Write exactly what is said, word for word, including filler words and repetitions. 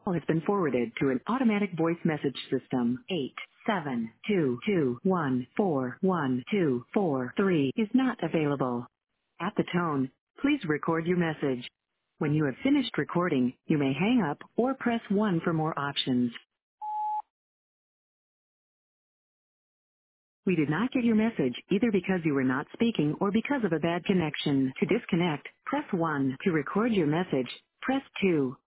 call has been forwarded to an automatic voice message system. Eight seven two two one four one two four three is not available. At the tone, please record your message. When you have finished recording, you may hang up or press one for more options. We did not get your message either because you were not speaking or because of a bad connection. To disconnect, press one. To record your message, press two.